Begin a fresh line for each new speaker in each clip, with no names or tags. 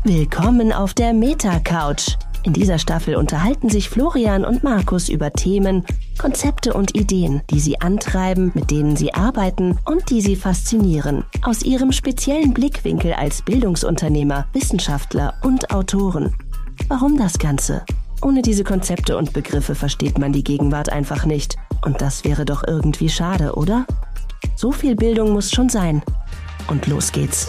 Willkommen auf der Meta-Couch. In dieser Staffel unterhalten sich Florian und Markus über Themen, Konzepte und Ideen, die sie antreiben, mit denen sie arbeiten und die sie faszinieren. Aus ihrem speziellen Blickwinkel als Bildungsunternehmer, Wissenschaftler und Autoren. Warum das Ganze? Ohne diese Konzepte und Begriffe versteht man die Gegenwart einfach nicht. Und das wäre doch irgendwie schade, oder? So viel Bildung muss schon sein. Und los geht's.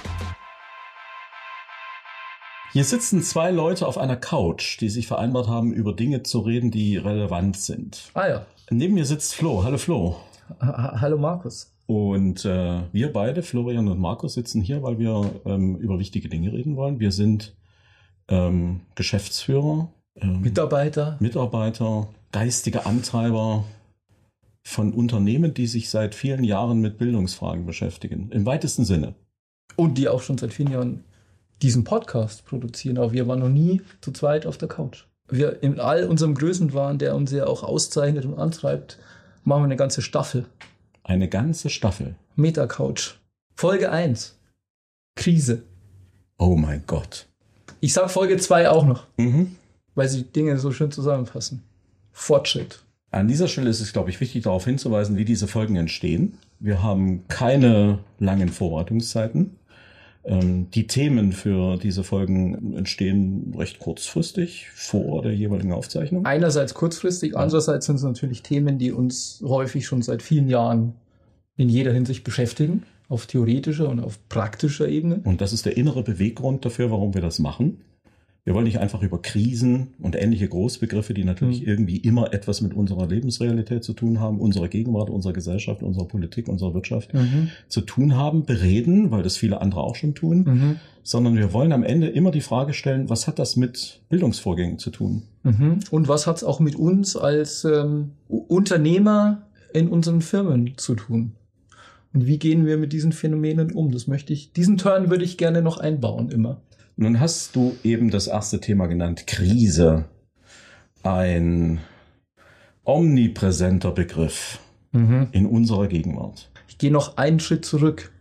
Hier sitzen zwei Leute auf einer Couch, die sich vereinbart haben, über Dinge zu reden, die relevant sind.
Ah ja.
Neben mir sitzt Flo. Hallo Flo.
Hallo Markus.
Und wir beide, Florian und Markus, sitzen hier, weil wir über wichtige Dinge reden wollen. Wir sind Geschäftsführer,
Mitarbeiter,
geistige Antreiber von Unternehmen, die sich seit vielen Jahren mit Bildungsfragen beschäftigen. Im weitesten Sinne.
Und die auch schon seit vielen Jahren diesen Podcast produzieren, aber wir waren noch nie zu zweit auf der Couch. Wir in all unserem Größenwahn, der uns ja auch auszeichnet und antreibt, machen wir eine ganze Staffel.
Eine ganze Staffel.
Meta-Couch. Folge 1. Krise.
Oh mein Gott.
Ich sag Folge 2 auch noch, weil sie die Dinge so schön zusammenfassen. Fortschritt.
An dieser Stelle ist es, glaube ich, wichtig, darauf hinzuweisen, wie diese Folgen entstehen. Wir haben keine langen Vorbereitungszeiten. Die Themen für diese Folgen entstehen recht kurzfristig vor der jeweiligen Aufzeichnung.
Einerseits kurzfristig, andererseits sind es natürlich Themen, die uns häufig schon seit vielen Jahren in jeder Hinsicht beschäftigen, auf theoretischer und auf praktischer Ebene.
Und das ist der innere Beweggrund dafür, warum wir das machen. Wir wollen nicht einfach über Krisen und ähnliche Großbegriffe, die natürlich irgendwie immer etwas mit unserer Lebensrealität zu tun haben, unserer Gegenwart, unserer Gesellschaft, unserer Politik, unserer Wirtschaft zu tun haben, bereden, weil das viele andere auch schon tun, sondern wir wollen am Ende immer die Frage stellen, was hat das mit Bildungsvorgängen zu tun?
Und was hat es auch mit uns als Unternehmer in unseren Firmen zu tun? Und wie gehen wir mit diesen Phänomenen um? Diesen Turn würde ich gerne noch einbauen, immer.
Nun hast du eben das erste Thema genannt, Krise. Ein omnipräsenter Begriff in unserer Gegenwart.
Ich gehe noch einen Schritt zurück.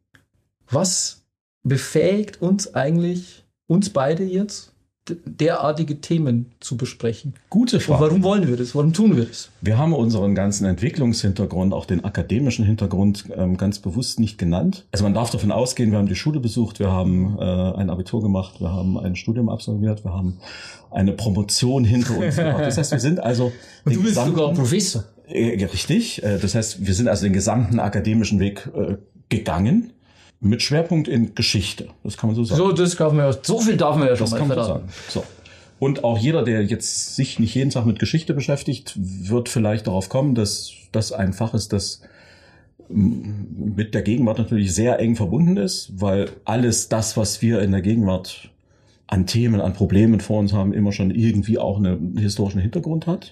Was befähigt uns eigentlich, uns beide jetzt, derartige Themen zu besprechen?
Gute Frage.
Und warum wollen wir das? Warum tun wir das?
Wir haben unseren ganzen Entwicklungshintergrund, auch den akademischen Hintergrund ganz bewusst nicht genannt. Also man darf davon ausgehen, wir haben die Schule besucht, wir haben ein Abitur gemacht, wir haben ein Studium absolviert, wir haben eine Promotion hinter uns gebracht. Das heißt, wir sind also...
Und du bist sogar Professor.
Richtig. Das heißt, wir sind also den gesamten akademischen Weg gegangen. Mit Schwerpunkt in Geschichte, das kann man so sagen.
So viel darf man ja schon
mal verraten. So. Und auch jeder, der jetzt sich nicht jeden Tag mit Geschichte beschäftigt, wird vielleicht darauf kommen, dass das ein Fach ist, das mit der Gegenwart natürlich sehr eng verbunden ist, weil alles das, was wir in der Gegenwart an Themen, an Problemen vor uns haben, immer schon irgendwie auch einen historischen Hintergrund hat.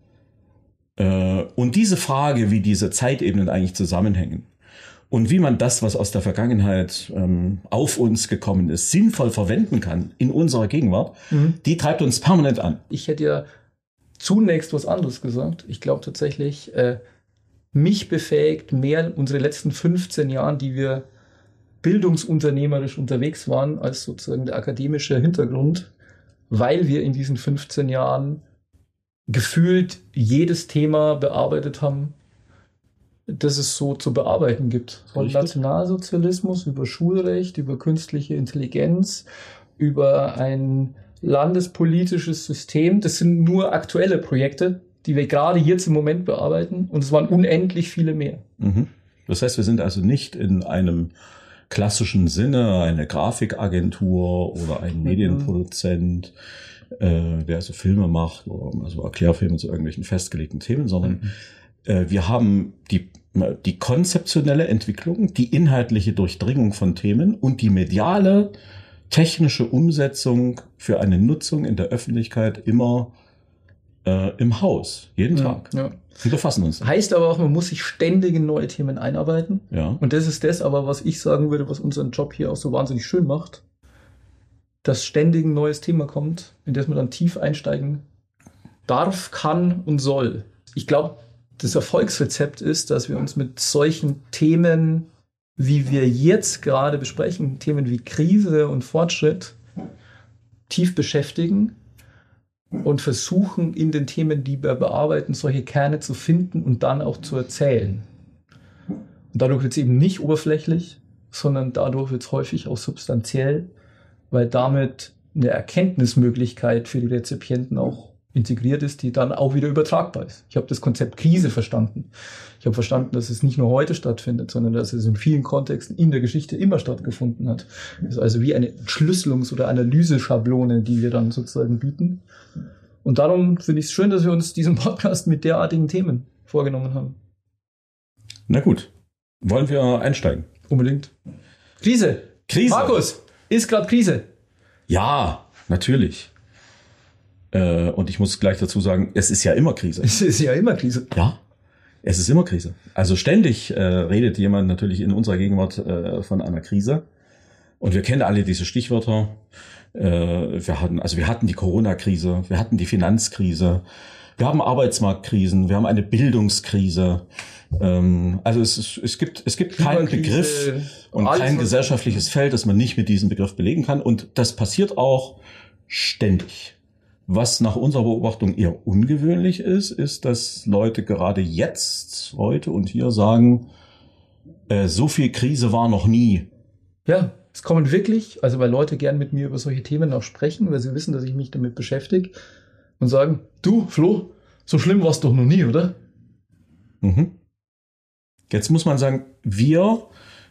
Und diese Frage, wie diese Zeitebenen eigentlich zusammenhängen, und wie man das, was aus der Vergangenheit auf uns gekommen ist, sinnvoll verwenden kann in unserer Gegenwart, die treibt uns permanent an.
Ich hätte ja zunächst was anderes gesagt. Ich glaube tatsächlich, mich befähigt mehr unsere letzten 15 Jahre, die wir bildungsunternehmerisch unterwegs waren, als sozusagen der akademische Hintergrund, weil wir in diesen 15 Jahren gefühlt jedes Thema bearbeitet haben, das es so zu bearbeiten gibt. Von Nationalsozialismus über Schulrecht, über künstliche Intelligenz, über ein landespolitisches System. Das sind nur aktuelle Projekte, die wir gerade jetzt im Moment bearbeiten. Und es waren unendlich viele mehr.
Das heißt, wir sind also nicht in einem klassischen Sinne eine Grafikagentur oder ein Medienproduzent, der also Filme macht oder also Erklärfilme zu irgendwelchen festgelegten Themen, sondern wir haben die konzeptionelle Entwicklung, die inhaltliche Durchdringung von Themen und die mediale, technische Umsetzung für eine Nutzung in der Öffentlichkeit immer im Haus, jeden Tag. Ja. Wir befassen uns.
Heißt aber auch, man muss sich ständig in neue Themen einarbeiten.
Ja.
Und das ist das aber, was ich sagen würde, was unseren Job hier auch so wahnsinnig schön macht, dass ständig ein neues Thema kommt, in das man dann tief einsteigen darf, kann und soll. Ich glaube, das Erfolgsrezept ist, dass wir uns mit solchen Themen, wie wir jetzt gerade besprechen, Themen wie Krise und Fortschritt, tief beschäftigen und versuchen, in den Themen, die wir bearbeiten, solche Kerne zu finden und dann auch zu erzählen. Und dadurch wird es eben nicht oberflächlich, sondern dadurch wird es häufig auch substanziell, weil damit eine Erkenntnismöglichkeit für die Rezipienten auch integriert ist, die dann auch wieder übertragbar ist. Ich habe das Konzept Krise verstanden. Ich habe verstanden, dass es nicht nur heute stattfindet, sondern dass es in vielen Kontexten in der Geschichte immer stattgefunden hat. Das ist also wie eine Entschlüsselungs- oder Analyseschablone, die wir dann sozusagen bieten. Und darum finde ich es schön, dass wir uns diesen Podcast mit derartigen Themen vorgenommen haben.
Na gut, wollen wir einsteigen?
Unbedingt. Krise. Markus, ist gerade Krise?
Ja, natürlich. Und ich muss gleich dazu sagen, es ist ja immer Krise.
Es ist ja immer Krise.
Ja, es ist immer Krise. Also ständig redet jemand natürlich in unserer Gegenwart von einer Krise. Und wir kennen alle diese Stichwörter. Wir hatten die Corona-Krise, wir hatten die Finanzkrise, wir haben Arbeitsmarktkrisen, wir haben eine Bildungskrise. Also es gibt keinen Begriff und kein gesellschaftliches Feld, das man nicht mit diesem Begriff belegen kann. Und das passiert auch ständig. Was nach unserer Beobachtung eher ungewöhnlich ist, dass Leute gerade jetzt, heute und hier sagen, so viel Krise war noch nie.
Ja, es kommen wirklich, also weil Leute gern mit mir über solche Themen auch sprechen, weil sie wissen, dass ich mich damit beschäftige und sagen, du Flo, so schlimm war es doch noch nie, oder?
Mhm. Jetzt muss man sagen, wir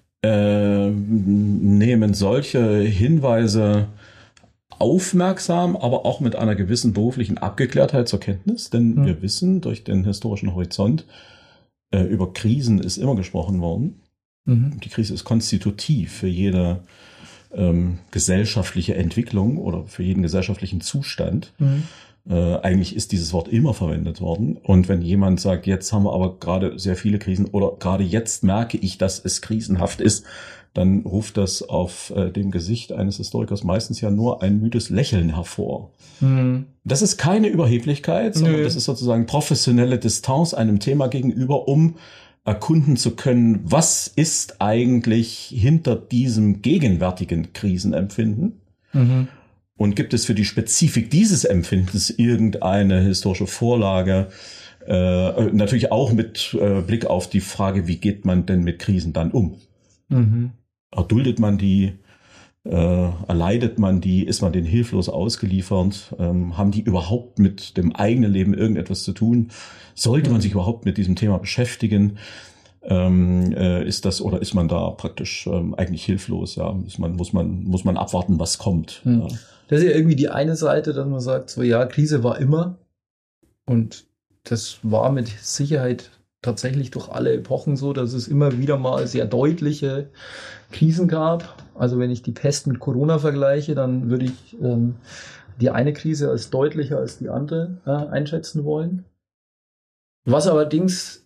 nehmen solche Hinweise aufmerksam, aber auch mit einer gewissen beruflichen Abgeklärtheit zur Kenntnis, denn wir wissen durch den historischen Horizont, über Krisen ist immer gesprochen worden. Die Krise ist konstitutiv für jede gesellschaftliche Entwicklung oder für jeden gesellschaftlichen Zustand. Eigentlich ist dieses Wort immer verwendet worden. Und wenn jemand sagt, jetzt haben wir aber gerade sehr viele Krisen oder gerade jetzt merke ich, dass es krisenhaft ist, dann ruft das auf dem Gesicht eines Historikers meistens ja nur ein müdes Lächeln hervor. Das ist keine Überheblichkeit, sondern das ist sozusagen professionelle Distanz einem Thema gegenüber, um erkunden zu können, was ist eigentlich hinter diesem gegenwärtigen Krisenempfinden? Und gibt es für die Spezifik dieses Empfindens irgendeine historische Vorlage? Natürlich auch mit Blick auf die Frage, wie geht man denn mit Krisen dann um? Erduldet man die? Erleidet man die? Ist man denen hilflos ausgeliefert? Haben die überhaupt mit dem eigenen Leben irgendetwas zu tun? Sollte man sich überhaupt mit diesem Thema beschäftigen? Ist man da praktisch eigentlich hilflos? Ja, muss man abwarten, was kommt? Ja.
Das ist ja irgendwie die eine Seite, dass man sagt, so ja, Krise war immer und das war mit Sicherheit tatsächlich durch alle Epochen so, dass es immer wieder mal sehr deutliche Krisen gab. Also wenn ich die Pest mit Corona vergleiche, dann würde ich die eine Krise als deutlicher als die andere einschätzen wollen. Was allerdings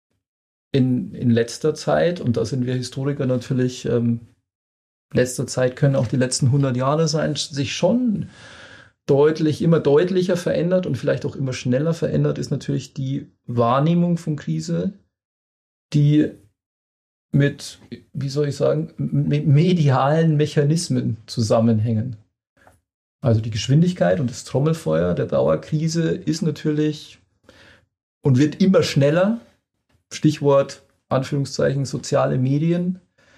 in letzter Zeit, und da sind wir Historiker natürlich, letzter Zeit können auch die letzten 100 Jahre sein, sich schon immer deutlicher verändert und vielleicht auch immer schneller verändert, ist natürlich die Wahrnehmung von Krise, die mit, mit medialen Mechanismen zusammenhängen. Also die Geschwindigkeit und das Trommelfeuer der Dauerkrise ist natürlich und wird immer schneller, Stichwort, Anführungszeichen, soziale Medien,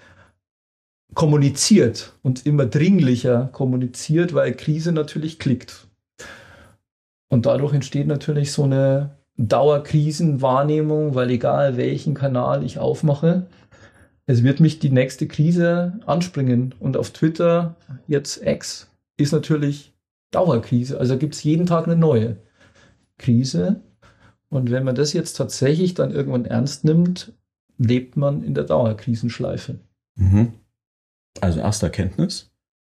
kommuniziert und immer dringlicher kommuniziert, weil Krise natürlich klickt. Und dadurch entsteht natürlich so eine Dauerkrisenwahrnehmung, weil egal welchen Kanal ich aufmache, es wird mich die nächste Krise anspringen. Und auf Twitter, jetzt X, ist natürlich Dauerkrise. Also gibt es jeden Tag eine neue Krise. Und wenn man das jetzt tatsächlich dann irgendwann ernst nimmt, lebt man in der Dauerkrisenschleife.
Also erste Erkenntnis.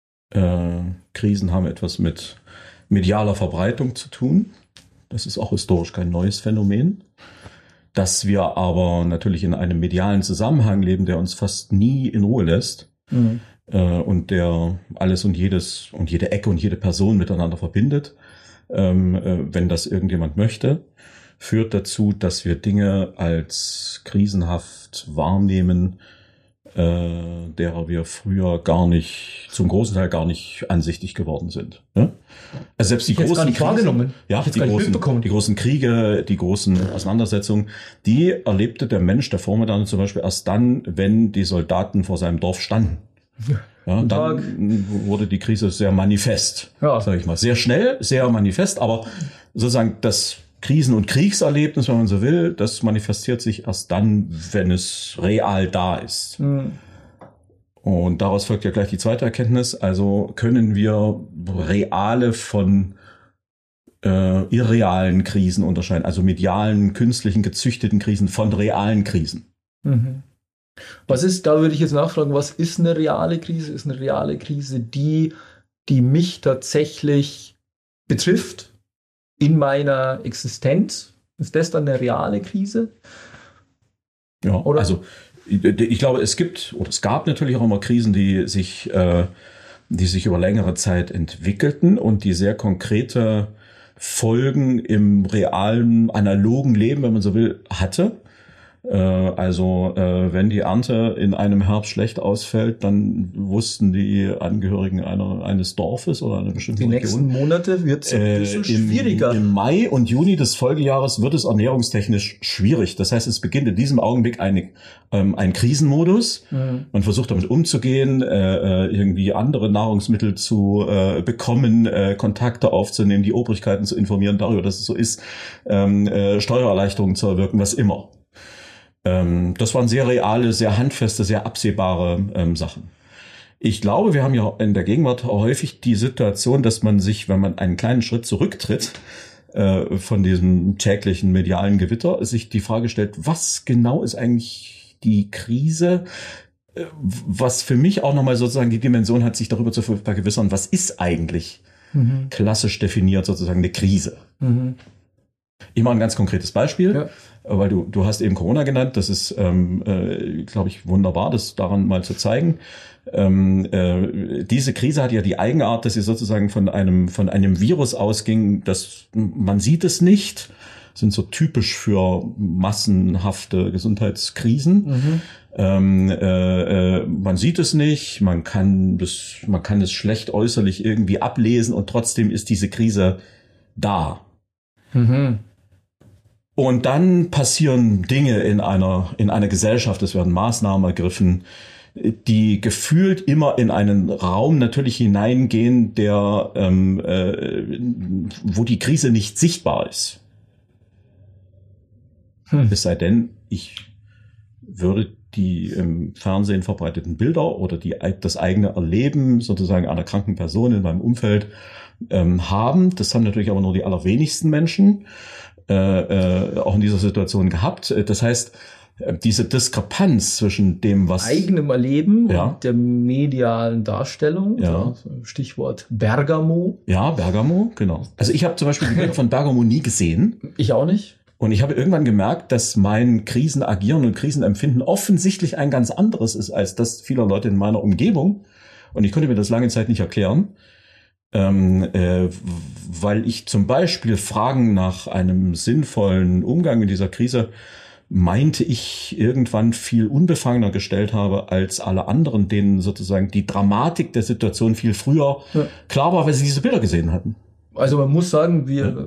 Krisen haben etwas mit medialer Verbreitung zu tun. Das ist auch historisch kein neues Phänomen. Dass wir aber natürlich in einem medialen Zusammenhang leben, der uns fast nie in Ruhe lässt. Und der alles und jedes und jede Ecke und jede Person miteinander verbindet, wenn das irgendjemand möchte, führt dazu, dass wir Dinge als krisenhaft wahrnehmen, derer wir früher zum großen Teil gar nicht ansichtig geworden sind. Ja? Also selbst die großen Krisen, die großen Kriege, die großen Auseinandersetzungen, die erlebte der Mensch, der Vormoderne zum Beispiel, erst dann, wenn die Soldaten vor seinem Dorf standen. Ja, dann wurde die Krise sehr manifest, sage ich mal. Sehr schnell, sehr manifest, aber sozusagen das Krisen- und Kriegserlebnis, wenn man so will, das manifestiert sich erst dann, wenn es real da ist. Und daraus folgt ja gleich die zweite Erkenntnis. Also können wir reale von irrealen Krisen unterscheiden, also medialen, künstlichen, gezüchteten Krisen von realen Krisen.
Was ist, da würde ich jetzt nachfragen, was ist eine reale Krise? Ist eine reale Krise die mich tatsächlich betrifft? In meiner Existenz? Ist das dann eine reale Krise?
Ja, oder? Also ich glaube, es gab natürlich auch immer Krisen, die sich über längere Zeit entwickelten und die sehr konkrete Folgen im realen, analogen Leben, wenn man so will, hatte. Wenn die Ernte in einem Herbst schlecht ausfällt, dann wussten die Angehörigen eines Dorfes oder einer bestimmten Region. Die nächsten
Monate wird es ein bisschen schwieriger.
Im Mai und Juni des Folgejahres wird es ernährungstechnisch schwierig. Das heißt, es beginnt in diesem Augenblick ein Krisenmodus. Man versucht damit umzugehen, irgendwie andere Nahrungsmittel zu bekommen, Kontakte aufzunehmen, die Obrigkeiten zu informieren darüber, dass es so ist, Steuererleichterungen zu erwirken, was immer. Das waren sehr reale, sehr handfeste, sehr absehbare Sachen. Ich glaube, wir haben ja in der Gegenwart häufig die Situation, dass man sich, wenn man einen kleinen Schritt zurücktritt von diesem täglichen medialen Gewitter, sich die Frage stellt, was genau ist eigentlich die Krise? Was für mich auch nochmal sozusagen die Dimension hat, sich darüber zu vergewissern, was ist eigentlich klassisch definiert sozusagen eine Krise? Ich mache ein ganz konkretes Beispiel, weil du hast eben Corona genannt. Das ist, glaube ich, wunderbar, das daran mal zu zeigen. Diese Krise hat ja die Eigenart, dass sie sozusagen von einem Virus ausging, dass man sieht es nicht, sind so typisch für massenhafte Gesundheitskrisen. Man sieht es nicht, man kann es schlecht äußerlich irgendwie ablesen und trotzdem ist diese Krise da. Und dann passieren Dinge in einer Gesellschaft, es werden Maßnahmen ergriffen, die gefühlt immer in einen Raum natürlich hineingehen, wo die Krise nicht sichtbar ist. Es sei denn, ich würde die im Fernsehen verbreiteten Bilder oder das eigene Erleben sozusagen einer kranken Person in meinem Umfeld haben. Das haben natürlich aber nur die allerwenigsten Menschen auch in dieser Situation gehabt. Das heißt, diese Diskrepanz zwischen dem, was
eigenem Erleben und der medialen Darstellung, Stichwort Bergamo.
Ja, Bergamo, genau. Also ich habe zum Beispiel die Bilder von Bergamo nie gesehen.
Ich auch nicht.
Und ich habe irgendwann gemerkt, dass mein Krisenagieren und Krisenempfinden offensichtlich ein ganz anderes ist als das vieler Leute in meiner Umgebung. Und ich konnte mir das lange Zeit nicht erklären. Weil ich zum Beispiel Fragen nach einem sinnvollen Umgang mit dieser Krise meinte ich irgendwann viel unbefangener gestellt habe als alle anderen, denen sozusagen die Dramatik der Situation viel früher klar war, weil sie diese Bilder gesehen hatten.
Also man muss sagen, wir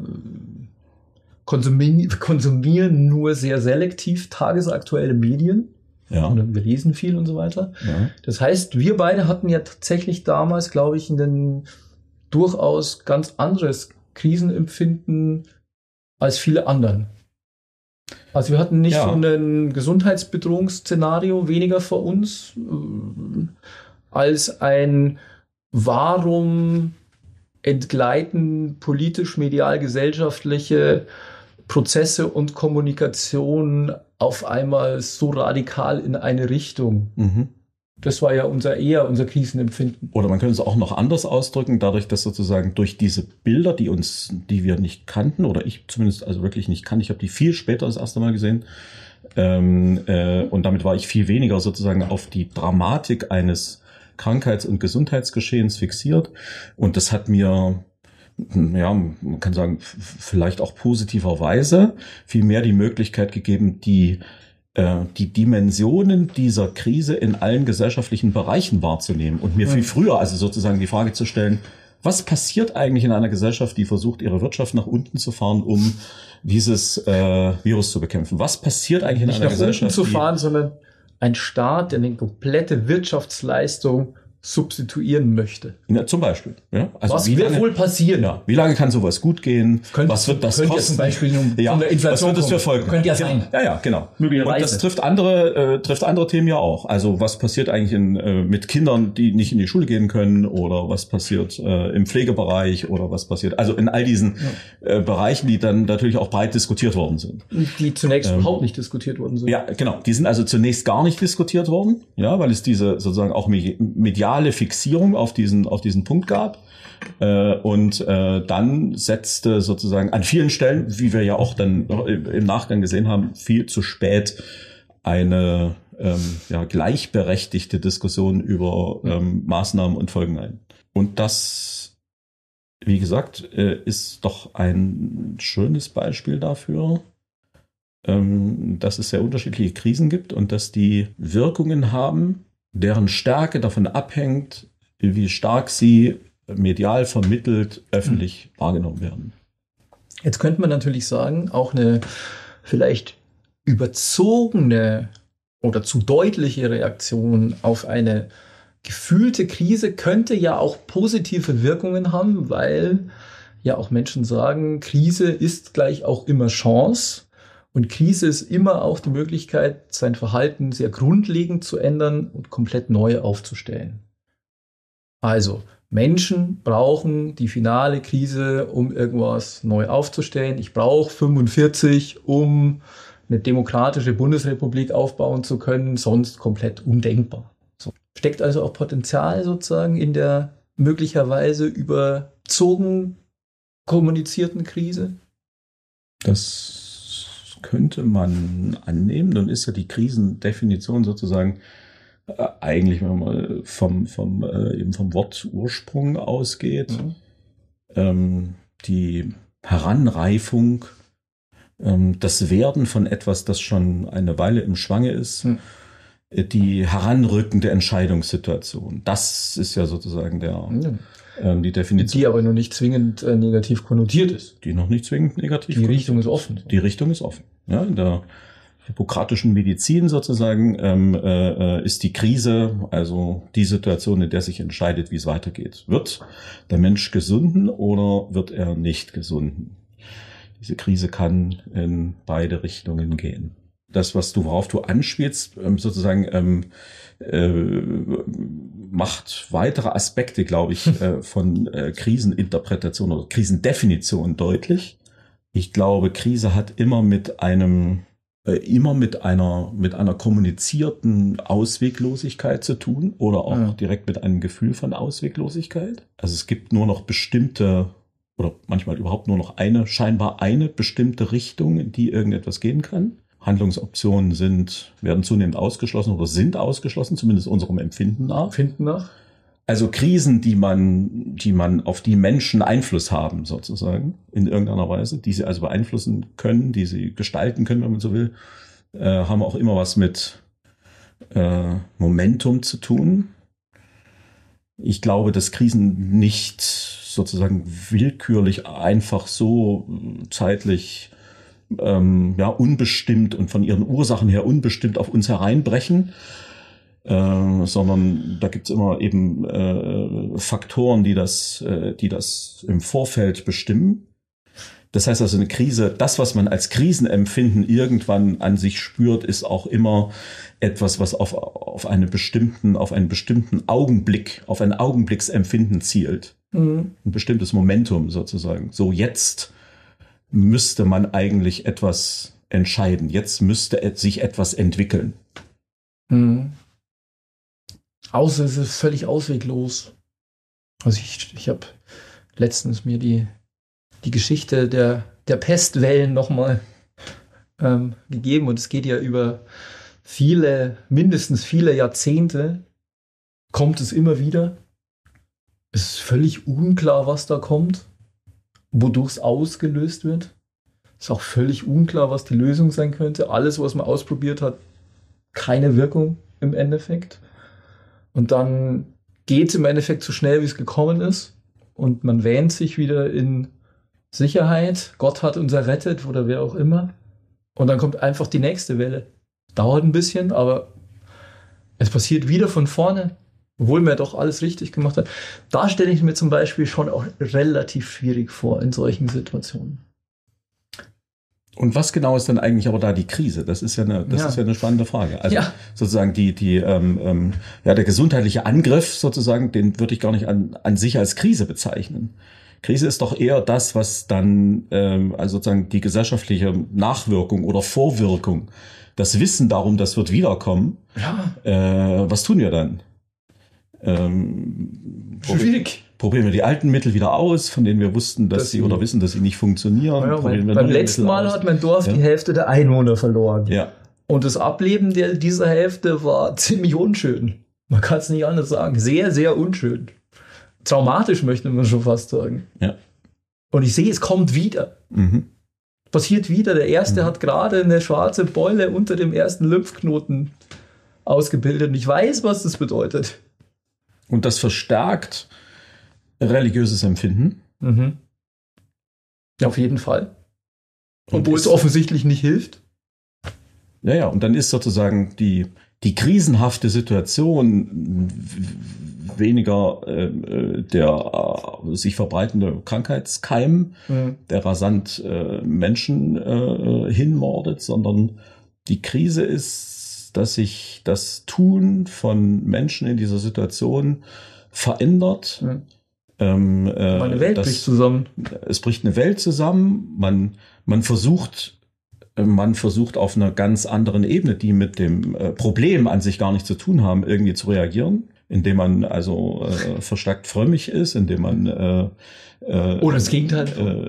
konsumieren nur sehr selektiv tagesaktuelle Medien. Und wir lesen viel und so weiter. Das heißt, wir beide hatten ja tatsächlich damals, glaube ich, durchaus ganz anderes Krisenempfinden als viele anderen. Also wir hatten nicht so ein Gesundheitsbedrohungsszenario weniger vor uns als ein warum entgleiten politisch, medial, gesellschaftliche Prozesse und Kommunikation auf einmal so radikal in eine Richtung. Das war ja unser Krisenempfinden.
Oder man könnte es auch noch anders ausdrücken, dadurch, dass sozusagen durch diese Bilder, die wir nicht kannten, oder ich zumindest also wirklich nicht kannte, ich habe die viel später das erste Mal gesehen, und damit war ich viel weniger sozusagen auf die Dramatik eines Krankheits- und Gesundheitsgeschehens fixiert. Und das hat mir, man kann sagen, vielleicht auch positiverweise viel mehr die Möglichkeit gegeben, die die Dimensionen dieser Krise in allen gesellschaftlichen Bereichen wahrzunehmen und mir viel früher also sozusagen die Frage zu stellen, was passiert eigentlich in einer Gesellschaft, die versucht, ihre Wirtschaft nach unten zu fahren, um dieses Virus zu bekämpfen? Was passiert eigentlich in einer Gesellschaft?
Nicht nach unten zu fahren, sondern ein Staat, der eine komplette Wirtschaftsleistung substituieren möchte.
Ja, zum Beispiel. Ja? Also
was wird wohl passieren?
Ja, wie lange kann sowas gut gehen? Was wird das kosten?
Zum Beispiel von der Inflation
was wird das für Folgen?
Könnte ja sein.
Ja, genau.
Möglicherweise.
Und das trifft andere Themen ja auch. Also was passiert eigentlich mit Kindern, die nicht in die Schule gehen können, oder was passiert im Pflegebereich, oder was passiert, also in all diesen Bereichen, die dann natürlich auch breit diskutiert worden sind.
Die zunächst überhaupt nicht diskutiert worden sind.
Ja, genau. Die sind also zunächst gar nicht diskutiert worden, ja, weil es diese sozusagen auch mediale Fixierung auf diesen Punkt gab. Und dann setzte sozusagen an vielen Stellen, wie wir ja auch dann im Nachgang gesehen haben, viel zu spät eine gleichberechtigte Diskussion über Maßnahmen und Folgen ein. Und das, wie gesagt, ist doch ein schönes Beispiel dafür, dass es sehr unterschiedliche Krisen gibt und dass die Wirkungen haben, deren Stärke davon abhängt, wie stark sie medial vermittelt öffentlich wahrgenommen werden.
Jetzt könnte man natürlich sagen, auch eine vielleicht überzogene oder zu deutliche Reaktion auf eine gefühlte Krise könnte ja auch positive Wirkungen haben, weil ja auch Menschen sagen, Krise ist gleich auch immer Chance. Und Krise ist immer auch die Möglichkeit, sein Verhalten sehr grundlegend zu ändern und komplett neu aufzustellen. Also, Menschen brauchen die finale Krise, um irgendwas neu aufzustellen. Ich brauche 45, um eine demokratische Bundesrepublik aufbauen zu können, sonst komplett undenkbar. So. Steckt also auch Potenzial sozusagen in der möglicherweise überzogen kommunizierten Krise?
Das könnte man annehmen. Nun ist ja die Krisendefinition sozusagen eigentlich, wenn man mal vom Wortursprung ausgeht, die Heranreifung, das Werden von etwas, das schon eine Weile im Schwange ist, die heranrückende Entscheidungssituation. Das ist ja sozusagen die Definition.
Die aber noch nicht zwingend negativ konnotiert ist.
Die noch nicht zwingend negativ
konnotiert ist. Die Richtung ist offen.
Die Richtung ist offen. Ja, in der hippokratischen Medizin sozusagen ist die Krise, also die Situation, in der sich entscheidet, wie es weitergeht. Wird der Mensch gesunden oder wird er nicht gesunden? Diese Krise kann in beide Richtungen gehen. Das, worauf du anspielst, sozusagen macht weitere Aspekte, glaube ich, von Kriseninterpretation oder Krisendefinition deutlich. Ich glaube, Krise hat immer mit einer kommunizierten Ausweglosigkeit zu tun oder auch direkt mit einem Gefühl von Ausweglosigkeit. Also es gibt nur noch bestimmte oder manchmal überhaupt nur noch scheinbar eine bestimmte Richtung, in die irgendetwas gehen kann. Handlungsoptionen werden zunehmend ausgeschlossen oder sind ausgeschlossen, zumindest unserem Empfinden nach. Also Krisen, die man auf die Menschen Einfluss haben, sozusagen, in irgendeiner Weise, die sie also beeinflussen können, die sie gestalten können, wenn man so will, haben auch immer was mit Momentum zu tun. Ich glaube, dass Krisen nicht sozusagen willkürlich einfach so zeitlich unbestimmt und von ihren Ursachen her unbestimmt auf uns hereinbrechen, sondern da gibt's immer eben Faktoren, die das im Vorfeld bestimmen. Das heißt also, eine Krise, das, was man als Krisenempfinden irgendwann an sich spürt, ist auch immer etwas, was auf einen bestimmten Augenblick, auf ein Augenblicksempfinden zielt. Ein bestimmtes Momentum sozusagen. So, jetzt müsste man eigentlich etwas entscheiden. Jetzt müsste sich etwas entwickeln.
Außer es ist völlig ausweglos. Also ich habe letztens mir die Geschichte der Pestwellen nochmal gegeben und es geht ja über mindestens viele Jahrzehnte, kommt es immer wieder. Es ist völlig unklar, was da kommt, wodurch es ausgelöst wird. Ist auch völlig unklar, was die Lösung sein könnte. Alles, was man ausprobiert hat, keine Wirkung im Endeffekt. Und dann geht es im Endeffekt so schnell, wie es gekommen ist. Und man wähnt sich wieder in Sicherheit. Gott hat uns errettet oder wer auch immer. Und dann kommt einfach die nächste Welle. Dauert ein bisschen, aber es passiert wieder von vorne, obwohl man doch alles richtig gemacht hat. Da stelle ich mir zum Beispiel schon auch relativ schwierig vor in solchen Situationen.
Und was genau ist denn eigentlich aber da die Krise? Das ist ja eine spannende Frage. Also sozusagen der gesundheitliche Angriff sozusagen, den würde ich gar nicht an sich als Krise bezeichnen. Krise ist doch eher das, was dann also sozusagen die gesellschaftliche Nachwirkung oder Vorwirkung, das Wissen darum, das wird wiederkommen. Ja. Was tun wir dann?
Schwierig.
Probieren wir die alten Mittel wieder aus, von denen wir wussten, dass sie oder wissen, dass sie nicht funktionieren.
Ja, beim letzten Mal hat mein Dorf die Hälfte der Einwohner verloren.
Ja.
Und das Ableben dieser Hälfte war ziemlich unschön. Man kann es nicht anders sagen. Sehr, sehr unschön. Traumatisch, möchte man schon fast sagen.
Ja.
Und ich sehe, es kommt wieder. Mhm. Passiert wieder. Der Erste hat gerade eine schwarze Beule unter dem ersten Lymphknoten ausgebildet. Und ich weiß, was das bedeutet.
Und das verstärkt religiöses Empfinden.
Mhm. Ja, auf jeden Fall. Obwohl es offensichtlich nicht hilft.
Ja, und dann ist sozusagen die krisenhafte Situation weniger der sich verbreitende Krankheitskeim, der rasant Menschen hinmordet, sondern die Krise ist, dass sich das Tun von Menschen in dieser Situation verändert.
Mhm. Eine Welt bricht zusammen.
Es bricht eine Welt zusammen. Man versucht auf einer ganz anderen Ebene, die mit dem Problem an sich gar nichts zu tun haben, irgendwie zu reagieren, indem man also verstärkt frömmig ist, indem man
oder das Gegenteil.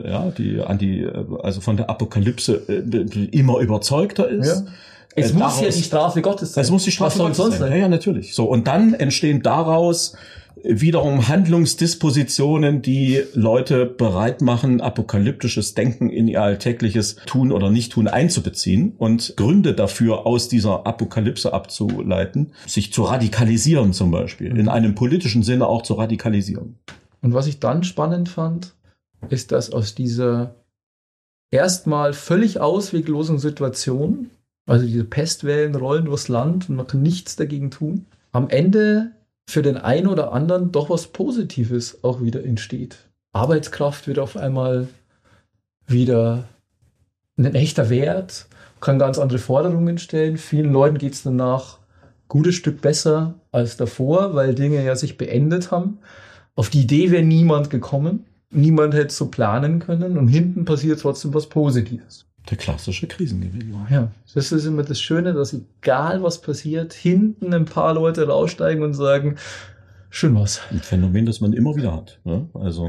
Also von der Apokalypse immer überzeugter ist.
Ja. Es muss ja die Strafe Gottes sein.
Es muss die Strafe Gottes sein. Ja, natürlich. So, und dann entstehen daraus wiederum Handlungsdispositionen, die Leute bereit machen, apokalyptisches Denken in ihr alltägliches Tun oder Nicht-Tun einzubeziehen und Gründe dafür aus dieser Apokalypse abzuleiten, sich zu radikalisieren zum Beispiel, in einem politischen Sinne auch zu radikalisieren.
Und was ich dann spannend fand, ist, dass aus dieser erstmal völlig ausweglosen Situation, also diese Pestwellen rollen durchs Land und man kann nichts dagegen tun, am Ende für den einen oder anderen doch was Positives auch wieder entsteht. Arbeitskraft wird auf einmal wieder ein echter Wert, kann ganz andere Forderungen stellen. Vielen Leuten geht es danach ein gutes Stück besser als davor, weil Dinge ja sich beendet haben. Auf die Idee wäre niemand gekommen. Niemand hätte es so planen können und hinten passiert trotzdem was Positives.
Der klassische Krisengewinn.
Ja, das ist immer das Schöne, dass egal was passiert, hinten ein paar Leute raussteigen und sagen, schön was.
Ein Phänomen, das man immer wieder hat. Ne? Also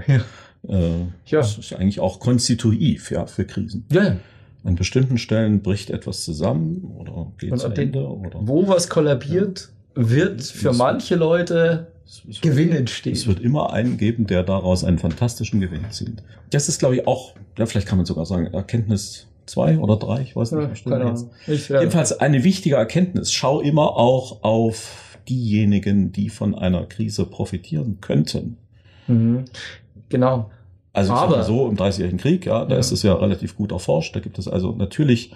das ist eigentlich auch konstitutiv für Krisen.
Ja.
An bestimmten Stellen bricht etwas zusammen oder geht zu Ende. Oder
wo was kollabiert, wird für manche Leute Gewinn entstehen.
Es wird immer einen geben, der daraus einen fantastischen Gewinn zieht. Das ist, glaube ich, auch, vielleicht kann man sogar sagen, Erkenntnis 2 oder 3, ich weiß nicht. Jedenfalls eine wichtige Erkenntnis. Schau immer auch auf diejenigen, die von einer Krise profitieren könnten.
Mhm. Genau.
Also aber so im 30-jährigen Krieg, da ist es ja relativ gut erforscht. Da gibt es also natürlich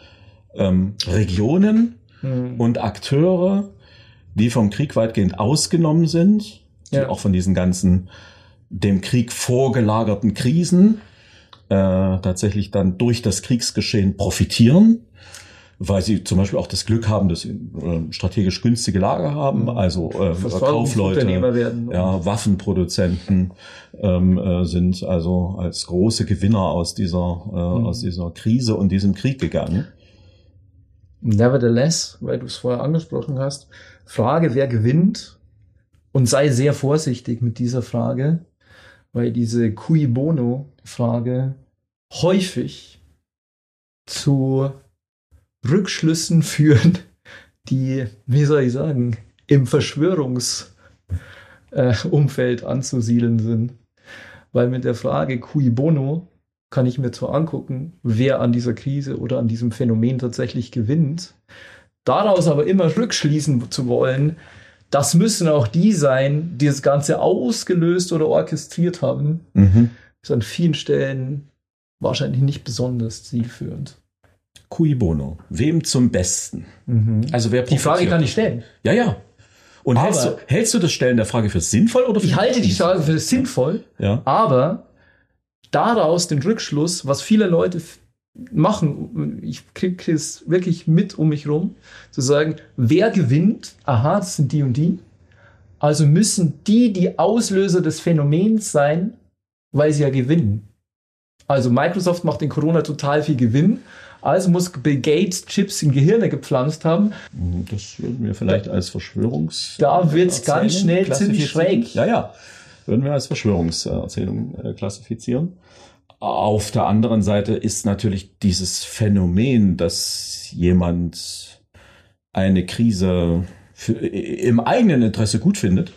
Regionen und Akteure, die vom Krieg weitgehend ausgenommen sind, die auch von diesen ganzen dem Krieg vorgelagerten Krisen tatsächlich dann durch das Kriegsgeschehen profitieren, weil sie zum Beispiel auch das Glück haben, dass sie strategisch günstige Lager haben, also Kaufleute, Waffenproduzenten sind also als große Gewinner aus dieser Krise und diesem Krieg gegangen.
Nevertheless, weil du es vorher angesprochen hast, Frage, wer gewinnt, und sei sehr vorsichtig mit dieser Frage, weil diese Cui Bono-Frage häufig zu Rückschlüssen führen, die, wie soll ich sagen, im Verschwörungsumfeld anzusiedeln sind. Weil mit der Frage Cui Bono kann ich mir zwar angucken, wer an dieser Krise oder an diesem Phänomen tatsächlich gewinnt. Daraus aber immer rückschließen zu wollen, das müssen auch die sein, die das Ganze ausgelöst oder orchestriert haben, ist an vielen Stellen wahrscheinlich nicht besonders zielführend.
Cui bono? Wem zum Besten? Also wer
Die Frage kann ich stellen.
Ja, ja. Und hältst du das Stellen der Frage für sinnvoll oder für
Ich halte die Frage für sinnvoll,
ja.
aber daraus den Rückschluss, was viele Leute machen, ich kriege es wirklich mit um mich rum, zu sagen, wer gewinnt? Aha, das sind die und die. Also müssen die Auslöser des Phänomens sein, weil sie ja gewinnen. Also Microsoft macht in Corona total viel Gewinn. Also muss Bill Gates Chips in Gehirne gepflanzt haben.
Das würden wir vielleicht als Verschwörungs...
Da wird es ganz schnell ziemlich schräg.
Ja, ja. Würden wir als Verschwörungserzählung klassifizieren. Auf der anderen Seite ist natürlich dieses Phänomen, dass jemand eine Krise im eigenen Interesse gut findet.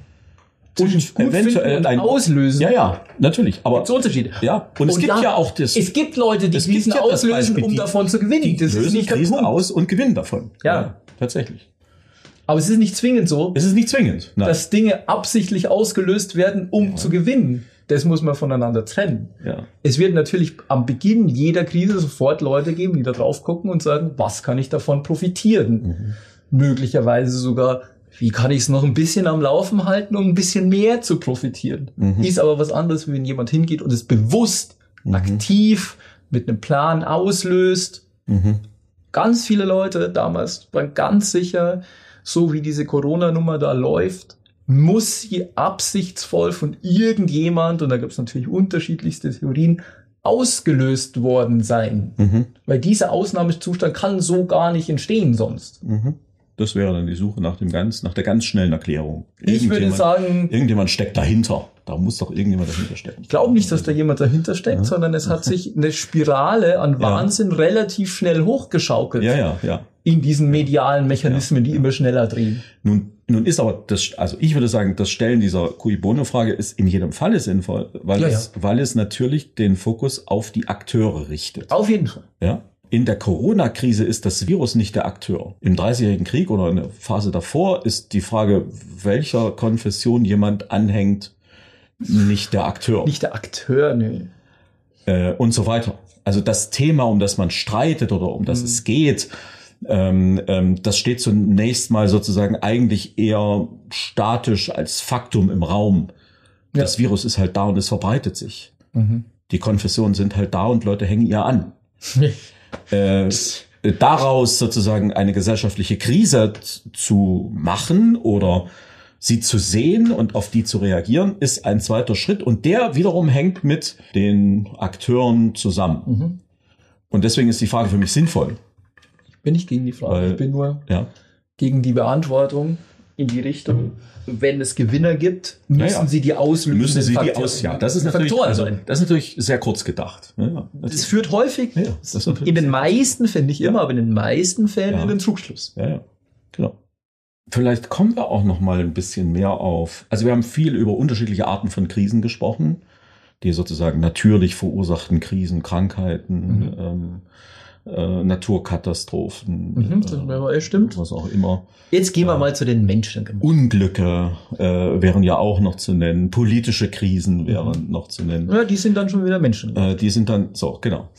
Und eventuell ein Auslösen.
Ja, ja, natürlich. Aber
gibt's Unterschiede.
Ja, und es gibt ja auch das.
Es gibt Leute, die Krisen auslösen, um davon zu gewinnen.
Das ist nicht Krisen aus und gewinnen davon.
Ja,
tatsächlich.
Aber es ist nicht zwingend so.
Es ist nicht zwingend, nein.
Dass Dinge absichtlich ausgelöst werden, um zu gewinnen. Das muss man voneinander trennen.
Ja.
Es wird natürlich am Beginn jeder Krise sofort Leute geben, die da drauf gucken und sagen, was kann ich davon profitieren? Möglicherweise sogar, wie kann ich es noch ein bisschen am Laufen halten, um ein bisschen mehr zu profitieren? Ist aber was anderes, wenn jemand hingeht und es bewusst, aktiv, mit einem Plan auslöst. Ganz viele Leute damals waren ganz sicher, so wie diese Corona-Nummer da läuft, muss sie absichtsvoll von irgendjemand, und da gibt es natürlich unterschiedlichste Theorien, ausgelöst worden sein. Weil dieser Ausnahmezustand kann so gar nicht entstehen sonst.
Das wäre dann die Suche nach der ganz schnellen Erklärung.
Ich würde sagen,
irgendjemand steckt dahinter. Da muss doch irgendjemand dahinter stecken.
Ich glaube nicht, dass da jemand dahinter steckt, sondern es hat sich eine Spirale an Wahnsinn relativ schnell hochgeschaukelt.
Ja.
In diesen medialen Mechanismen, die immer schneller drehen.
Nun ist aber also ich würde sagen, das Stellen dieser Cui Bono-Frage ist in jedem Falle sinnvoll, weil es natürlich den Fokus auf die Akteure richtet.
Auf jeden Fall.
Ja. In der Corona-Krise ist das Virus nicht der Akteur. Im 30-jährigen Krieg oder in der Phase davor ist die Frage, welcher Konfession jemand anhängt, nicht der Akteur.
Nicht der Akteur, nee.
Und so weiter. Also das Thema, um das man streitet oder um das es geht, das steht zunächst mal sozusagen eigentlich eher statisch als Faktum im Raum. Ja. Das Virus ist halt da und es verbreitet sich. Die Konfessionen sind halt da und Leute hängen ihr an. Daraus sozusagen eine gesellschaftliche Krise zu machen oder sie zu sehen und auf die zu reagieren, ist ein zweiter Schritt. Und der wiederum hängt mit den Akteuren zusammen. Und deswegen ist die Frage für mich sinnvoll.
Ich bin nicht gegen die Frage, ich bin nur gegen die Beantwortung in die Richtung, wenn es Gewinner gibt, müssen sie die auslösen.
Das ist natürlich sehr kurz gedacht.
Das führt häufig, in den meisten Fällen, nicht immer, aber in den meisten Fällen in den Trugschluss.
Ja, genau. Vielleicht kommen wir auch noch mal ein bisschen mehr auf. Also wir haben viel über unterschiedliche Arten von Krisen gesprochen, die sozusagen natürlich verursachten Krisen, Krankheiten, Naturkatastrophen,
stimmt.
Was auch immer.
Jetzt gehen wir mal zu den Menschen.
Unglücke wären ja auch noch zu nennen, politische Krisen wären noch zu nennen.
Ja, die sind dann schon wieder Menschen.
Die sind dann, genau.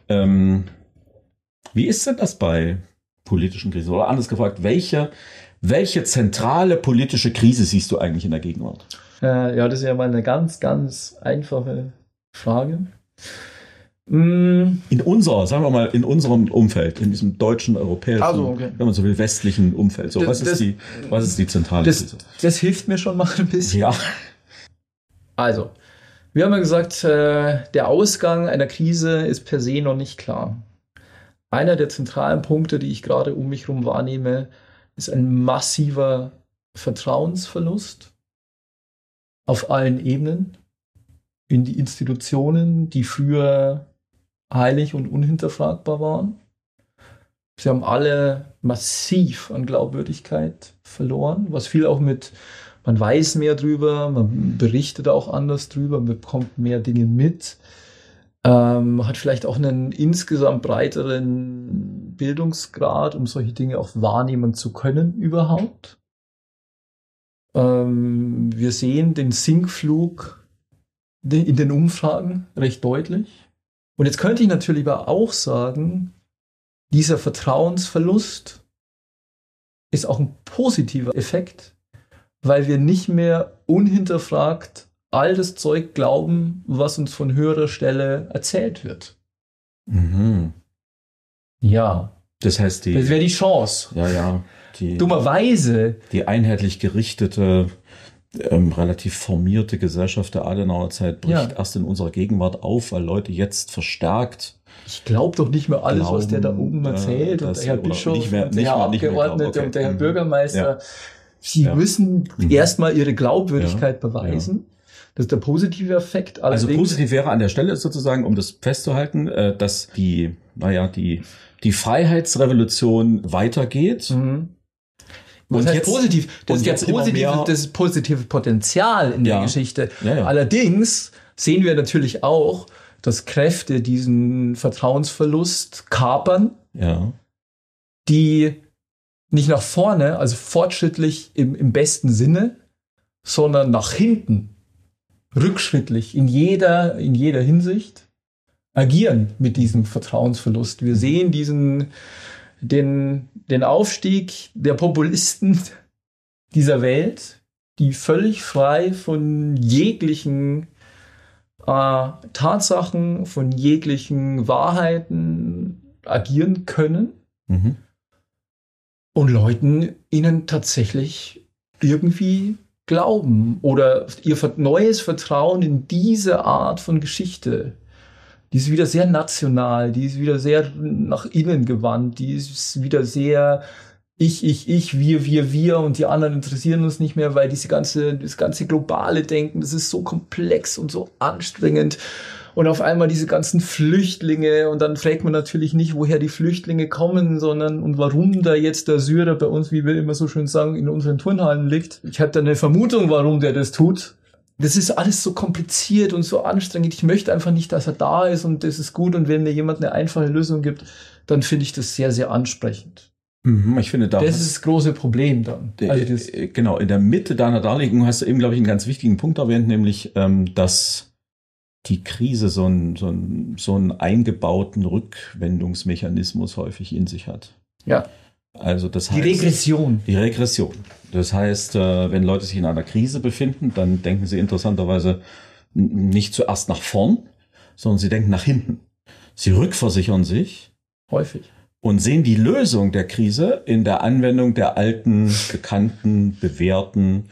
Wie ist denn das bei politischen Krisen? Oder anders gefragt, welche zentrale politische Krise siehst du eigentlich in der Gegenwart?
Das ist ja mal eine ganz, ganz einfache Frage.
In unserem Umfeld, in diesem deutschen, europäischen, wenn man so will, westlichen Umfeld. So, was ist die zentrale Krise?
Das hilft mir schon mal ein bisschen.
Ja.
Also, wir haben ja gesagt, der Ausgang einer Krise ist per se noch nicht klar. Einer der zentralen Punkte, die ich gerade um mich herum wahrnehme, ist ein massiver Vertrauensverlust auf allen Ebenen in die Institutionen, die früher heilig und unhinterfragbar waren. Sie haben alle massiv an Glaubwürdigkeit verloren, was viel auch mit, man weiß mehr drüber, man berichtet auch anders drüber, man bekommt mehr Dinge mit. hat vielleicht auch einen insgesamt breiteren Bildungsgrad, um solche Dinge auch wahrnehmen zu können überhaupt. Wir sehen den Sinkflug in den Umfragen recht deutlich. Und jetzt könnte ich natürlich aber auch sagen, dieser Vertrauensverlust ist auch ein positiver Effekt, weil wir nicht mehr unhinterfragt all das Zeug glauben, was uns von höherer Stelle erzählt wird.
Mhm.
Ja.
Das heißt,
das wäre die Chance.
Ja.
Dummerweise.
Die einheitlich gerichtete, relativ formierte Gesellschaft der Adenauerzeit bricht erst in unserer Gegenwart auf, weil Leute jetzt verstärkt.
Ich glaube doch nicht mehr alles, was der da oben erzählt. Und der Herr Bischof, und der Herr Abgeordnete und der Herr Bürgermeister. Sie müssen erstmal ihre Glaubwürdigkeit beweisen. Das ist der positive Effekt.
Also positiv wäre an der Stelle sozusagen, um das festzuhalten, dass die Freiheitsrevolution weitergeht.
Mhm. Was heißt positiv? Das ist das positive Potenzial in der Geschichte.
Ja.
Allerdings sehen wir natürlich auch, dass Kräfte diesen Vertrauensverlust kapern, die nicht nach vorne, also fortschrittlich im besten Sinne, sondern nach hinten, rückschrittlich in jeder Hinsicht agieren mit diesem Vertrauensverlust. Wir sehen den Aufstieg der Populisten dieser Welt, die völlig frei von jeglichen Tatsachen, von jeglichen Wahrheiten agieren können und Leuten ihnen tatsächlich irgendwie glauben oder ihr neues Vertrauen in diese Art von Geschichte. Die ist wieder sehr national, die ist wieder sehr nach innen gewandt, die ist wieder sehr ich, wir und die anderen interessieren uns nicht mehr, weil das ganze globale Denken, das ist so komplex und so anstrengend. Und auf einmal diese ganzen Flüchtlinge und dann fragt man natürlich nicht, woher die Flüchtlinge kommen, sondern und warum da jetzt der Syrer bei uns, wie wir immer so schön sagen, in unseren Turnhallen liegt. Ich habe da eine Vermutung, warum der das tut. Das ist alles so kompliziert und so anstrengend. Ich möchte einfach nicht, dass er da ist und das ist gut. Und wenn mir jemand eine einfache Lösung gibt, dann finde ich das sehr, sehr ansprechend.
Ich finde,
das ist das große Problem dann.
Genau, in der Mitte deiner Darlegung hast du eben, glaube ich, einen ganz wichtigen Punkt erwähnt, nämlich, dass die Krise so einen eingebauten Rückwendungsmechanismus häufig in sich hat.
Ja.
Also das heißt,
die Regression.
Die Regression. Das heißt, wenn Leute sich in einer Krise befinden, dann denken sie interessanterweise nicht zuerst nach vorn, sondern sie denken nach hinten. Sie rückversichern sich.
Häufig.
Und sehen die Lösung der Krise in der Anwendung der alten, bekannten, bewährten,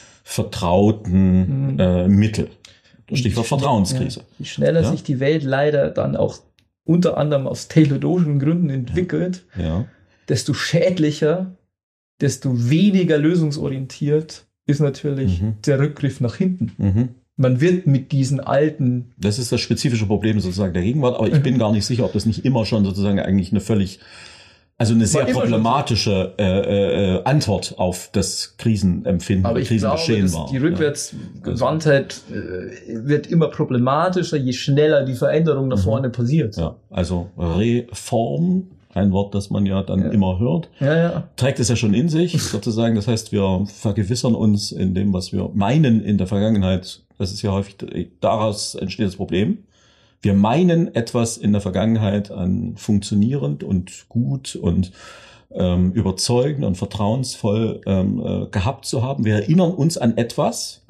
vertrauten Mittel. Stichwort Vertrauenskrise.
Je schneller sich die Welt leider dann auch unter anderem aus theologischen Gründen entwickelt, desto schädlicher, desto weniger lösungsorientiert ist natürlich der Rückgriff nach hinten. Man wird mit diesen alten...
Das ist das spezifische Problem sozusagen der Gegenwart, aber ich bin gar nicht sicher, ob das nicht immer schon sozusagen eigentlich eine sehr problematische Antwort auf das Krisenempfinden
oder Krisengeschehen war. Die Rückwärtsgewandtheit wird immer problematischer, je schneller die Veränderung nach vorne passiert.
Ja, also Reform, ein Wort, das man ja dann immer hört, trägt es ja schon in sich, sozusagen. Das heißt, wir vergewissern uns in dem, was wir meinen in der Vergangenheit. Das ist ja häufig, daraus entsteht das Problem. Wir meinen etwas in der Vergangenheit an funktionierend und gut und überzeugend und vertrauensvoll gehabt zu haben. Wir erinnern uns an etwas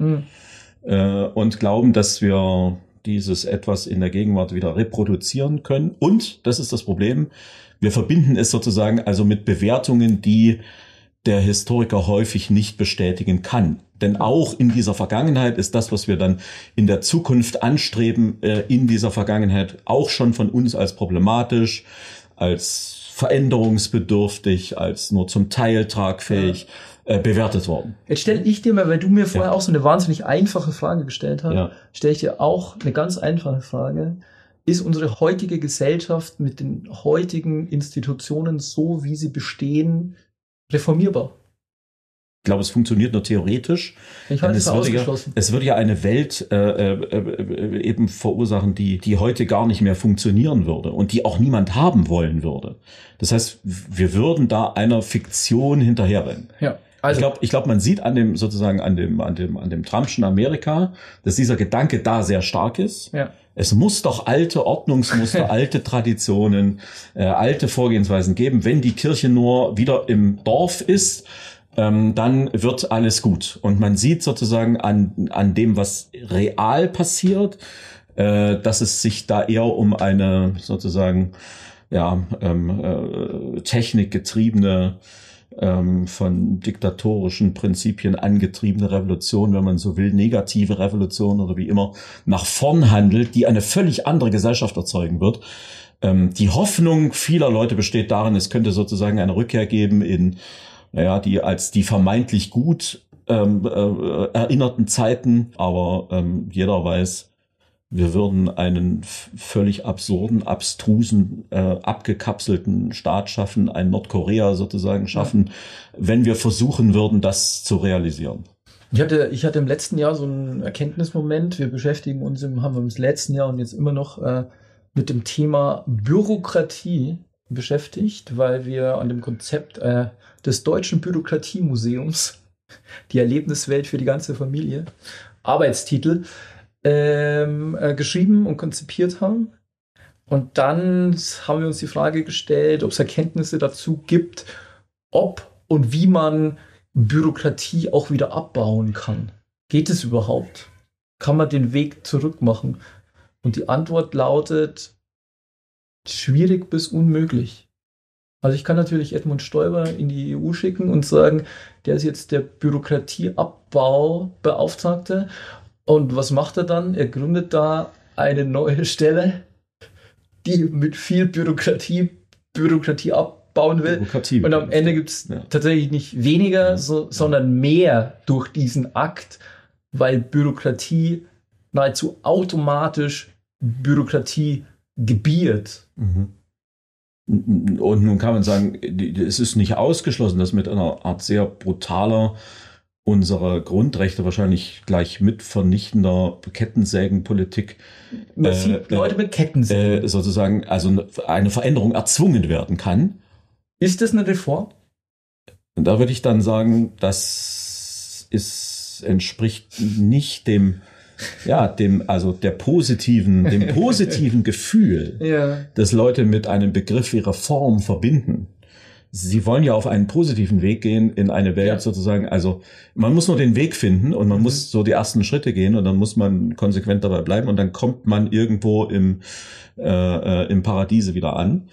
und glauben, dass wir dieses etwas in der Gegenwart wieder reproduzieren können. Und, das ist das Problem, wir verbinden es sozusagen also mit Bewertungen, die der Historiker häufig nicht bestätigen kann. Denn auch in dieser Vergangenheit ist das, was wir dann in der Zukunft anstreben, in dieser Vergangenheit auch schon von uns als problematisch, als veränderungsbedürftig, als nur zum Teil tragfähig bewertet worden.
Jetzt stelle ich dir mal, weil du mir vorher auch so eine wahnsinnig einfache Frage gestellt hast, stelle ich dir auch eine ganz einfache Frage. Ist unsere heutige Gesellschaft mit den heutigen Institutionen so, wie sie bestehen, reformierbar?
glaube, es funktioniert nur theoretisch.
Ich halte es für ausgeschlossen.
Es würde ja eine Welt eben verursachen, die heute gar nicht mehr funktionieren würde und die auch niemand haben wollen würde. Das heißt, wir würden da einer Fiktion hinterherrennen.
Ja. Also,
ich glaube, man sieht an dem Trumpschen Amerika, dass dieser Gedanke da sehr stark ist.
Ja.
Es muss doch alte Ordnungsmuster, alte Traditionen, alte Vorgehensweisen geben. Wenn die Kirche nur wieder im Dorf ist, dann wird alles gut. Und man sieht sozusagen an dem, was real passiert, dass es sich da eher um eine sozusagen technikgetriebene, von diktatorischen Prinzipien angetriebene Revolution, wenn man so will, negative Revolution oder wie immer, nach vorn handelt, die eine völlig andere Gesellschaft erzeugen wird. Die Hoffnung vieler Leute besteht darin, es könnte sozusagen eine Rückkehr geben in, die als die vermeintlich gut erinnerten Zeiten, aber jeder weiß, wir würden einen völlig absurden, abstrusen, abgekapselten Staat schaffen, ein Nordkorea sozusagen schaffen, wenn wir versuchen würden, das zu realisieren.
Ich hatte im letzten Jahr so einen Erkenntnismoment. Wir beschäftigen uns haben wir im letzten Jahr und jetzt immer noch mit dem Thema Bürokratie beschäftigt, weil wir an dem Konzept des Deutschen Bürokratiemuseums, die Erlebniswelt für die ganze Familie, Arbeitstitel, geschrieben und konzipiert haben. Und dann haben wir uns die Frage gestellt, ob es Erkenntnisse dazu gibt, ob und wie man Bürokratie auch wieder abbauen kann. Geht es überhaupt? Kann man den Weg zurück machen? Und die Antwort lautet, schwierig bis unmöglich. Also ich kann natürlich Edmund Stoiber in die EU schicken und sagen, der ist jetzt der Bürokratieabbaubeauftragte. Und was macht er dann? Er gründet da eine neue Stelle, die mit viel Bürokratie abbauen will. Und am Ende gibt es tatsächlich nicht weniger, sondern mehr durch diesen Akt, weil Bürokratie nahezu automatisch Bürokratie gebiert.
Mhm. Und nun kann man sagen, es ist nicht ausgeschlossen, dass mit einer Art sehr brutaler unsere Grundrechte wahrscheinlich gleich mit vernichtender Kettensägenpolitik
Leute mit Kettensägen
sozusagen also eine Veränderung erzwungen werden kann.
Ist das eine Reform?
Und da würde ich dann sagen, entspricht nicht dem positiven Gefühl, das Leute mit einem Begriff wie Reform verbinden. Sie wollen ja auf einen positiven Weg gehen in eine Welt sozusagen, also man muss nur den Weg finden und man muss so die ersten Schritte gehen und dann muss man konsequent dabei bleiben und dann kommt man irgendwo im Paradiese wieder an.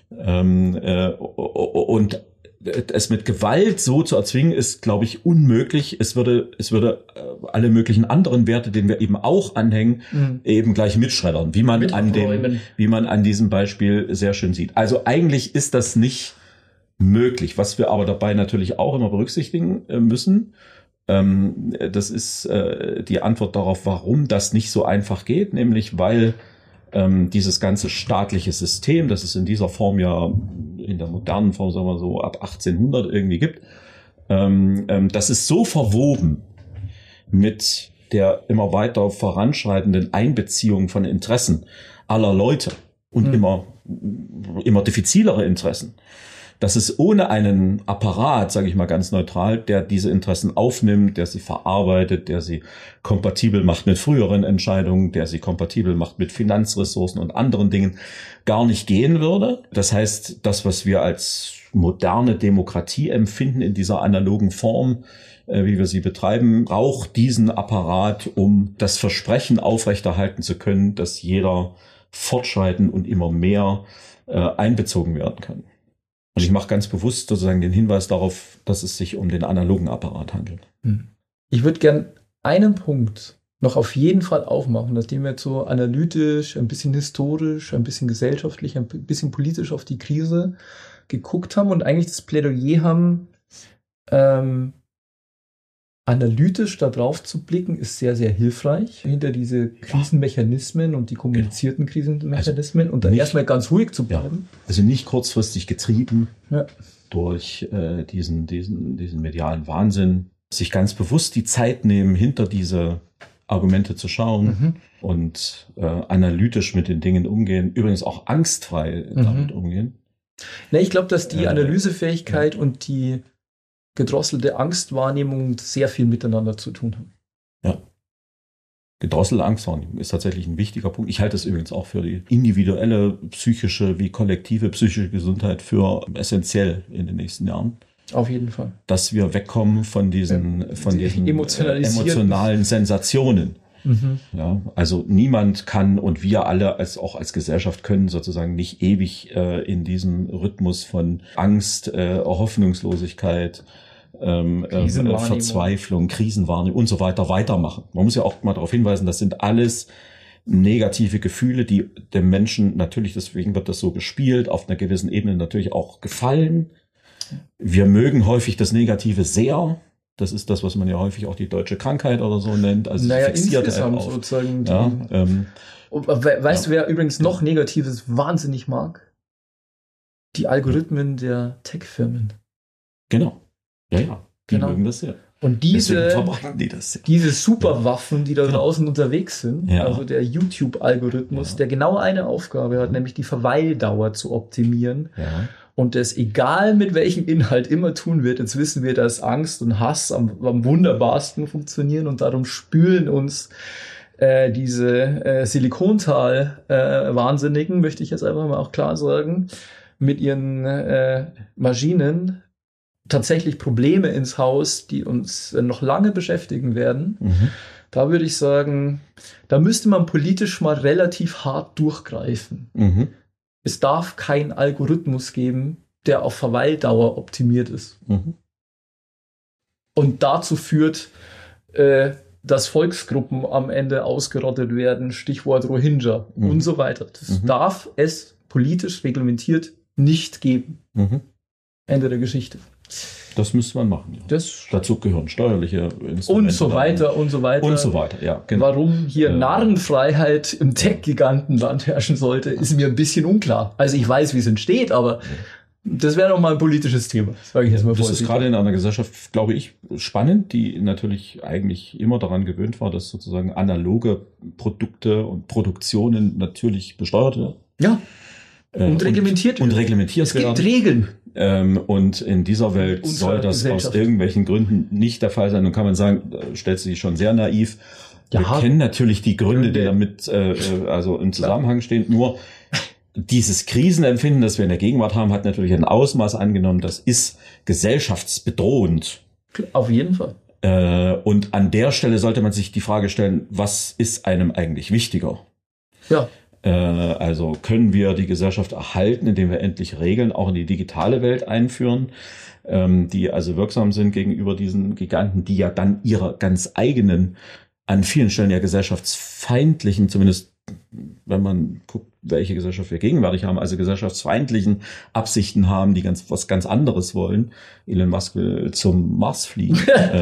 Und es mit Gewalt so zu erzwingen, ist, glaube ich, unmöglich. Es würde alle möglichen anderen Werte, denen wir eben auch anhängen, eben gleich mitschreddern, wie man an diesem Beispiel sehr schön sieht. Also eigentlich ist das nicht möglich. Was wir aber dabei natürlich auch immer berücksichtigen müssen, das ist die Antwort darauf, warum das nicht so einfach geht, nämlich weil dieses ganze staatliche System, das es in dieser Form ja in der modernen Form, sagen wir so, ab 1800 irgendwie gibt, das ist so verwoben mit der immer weiter voranschreitenden Einbeziehung von Interessen aller Leute und immer diffizilere Interessen, dass es ohne einen Apparat, sage ich mal ganz neutral, der diese Interessen aufnimmt, der sie verarbeitet, der sie kompatibel macht mit früheren Entscheidungen, der sie kompatibel macht mit Finanzressourcen und anderen Dingen, gar nicht gehen würde. Das heißt, das, was wir als moderne Demokratie empfinden in dieser analogen Form, wie wir sie betreiben, braucht diesen Apparat, um das Versprechen aufrechterhalten zu können, dass jeder fortschreiten und immer mehr einbezogen werden kann. Und ich mache ganz bewusst sozusagen den Hinweis darauf, dass es sich um den analogen Apparat handelt.
Ich würde gern einen Punkt noch auf jeden Fall aufmachen, nachdem wir jetzt so analytisch, ein bisschen historisch, ein bisschen gesellschaftlich, ein bisschen politisch auf die Krise geguckt haben und eigentlich das Plädoyer haben, analytisch da drauf zu blicken, ist sehr, sehr hilfreich. Hinter diese Krisenmechanismen und die kommunizierten Krisenmechanismen und dann erstmal ganz ruhig zu bleiben.
Also nicht kurzfristig getrieben
Ja.
durch diesen medialen Wahnsinn. Sich ganz bewusst die Zeit nehmen, hinter diese Argumente zu schauen und analytisch mit den Dingen umgehen. Übrigens auch angstfrei damit umgehen.
Na, ich glaube, dass die Analysefähigkeit und die gedrosselte Angstwahrnehmung sehr viel miteinander zu tun haben.
Ja. Gedrosselte Angstwahrnehmung ist tatsächlich ein wichtiger Punkt. Ich halte es übrigens auch für die individuelle psychische wie kollektive psychische Gesundheit für essentiell in den nächsten Jahren.
Auf jeden Fall.
Dass wir wegkommen von diesen emotionalen Sensationen. Ja, also niemand kann und wir alle auch als Gesellschaft können sozusagen nicht ewig in diesem Rhythmus von Angst, Hoffnungslosigkeit, Verzweiflung, Krisenwahrnehmung und so weiter weitermachen. Man muss ja auch mal darauf hinweisen, das sind alles negative Gefühle, die dem Menschen natürlich, deswegen wird das so gespielt, auf einer gewissen Ebene natürlich auch gefallen. Wir mögen häufig das Negative sehr. Das ist das, was man ja häufig auch die deutsche Krankheit oder so nennt. Also fixiert
insgesamt sozusagen.
Ja,
weißt du, wer übrigens noch Negatives wahnsinnig mag? Die Algorithmen der Tech-Firmen.
Genau. Ja. Die mögen das sehr.
Und diese Superwaffen, die da
Genau.
draußen unterwegs sind, also der YouTube-Algorithmus, der genau eine Aufgabe hat, nämlich die Verweildauer zu optimieren.
Ja.
Und das egal mit welchem Inhalt immer tun wird. Jetzt wissen wir, dass Angst und Hass am wunderbarsten funktionieren und darum spülen uns diese Silikontal-Wahnsinnigen, möchte ich jetzt einfach mal auch klar sagen, mit ihren Maschinen tatsächlich Probleme ins Haus, die uns noch lange beschäftigen werden. Da würde ich sagen, da müsste man politisch mal relativ hart durchgreifen. Es darf keinen Algorithmus geben, der auf Verweildauer optimiert ist. Und dazu führt, dass Volksgruppen am Ende ausgerottet werden, Stichwort Rohingya und so weiter. Das darf es politisch reglementiert nicht geben. Ende der Geschichte.
Das müsste man machen. Ja. Dazu gehören steuerliche Instrumente.
Und so weiter und so weiter.
Und so weiter, ja. Genau.
Warum hier Narrenfreiheit im Tech-Gigantenland herrschen sollte, ist mir ein bisschen unklar. Also ich weiß, wie es entsteht, aber das wäre noch mal ein politisches Thema. Sage ich jetzt mal
das ist gerade in einer Gesellschaft, glaube ich, spannend, die natürlich eigentlich immer daran gewöhnt war, dass sozusagen analoge Produkte und Produktionen natürlich besteuert werden.
Ja. Und reglementiert werden.
Und reglementiert werden.
Es gibt Regeln.
Und in dieser Welt soll das aus irgendwelchen Gründen nicht der Fall sein. Und kann man sagen, stellt sich schon sehr naiv. Wir kennen natürlich die Gründe, die damit also im Zusammenhang stehen. Nur dieses Krisenempfinden, das wir in der Gegenwart haben, hat natürlich ein Ausmaß angenommen. Das ist gesellschaftsbedrohend.
Auf jeden Fall.
Und an der Stelle sollte man sich die Frage stellen, was ist einem eigentlich wichtiger?
Ja.
Also können wir die Gesellschaft erhalten, indem wir endlich Regeln auch in die digitale Welt einführen, die also wirksam sind gegenüber diesen Giganten, die ja dann ihre ganz eigenen, an vielen Stellen ja gesellschaftsfeindlichen, zumindest wenn man guckt, welche Gesellschaft wir gegenwärtig haben, also gesellschaftsfeindlichen Absichten haben, die was ganz anderes wollen. Elon Musk will zum Mars fliegen